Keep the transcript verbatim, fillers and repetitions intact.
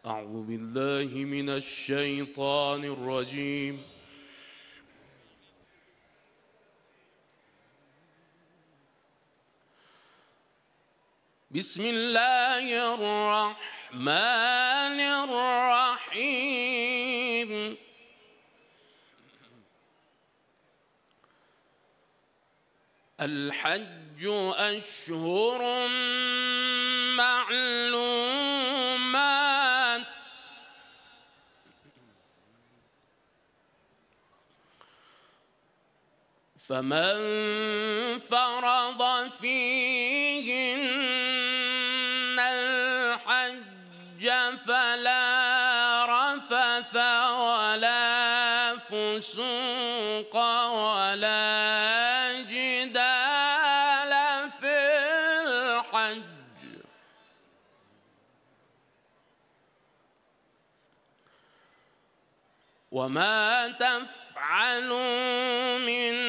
أعوذ بالله من الشيطان الرجيم. بسم الله الرحمن الرحيم. الحج أشهر معلومات فمن فرض فيهن الحج فلا رفث ولا فسوق ولا جدال في الحج، وما تفعلوا من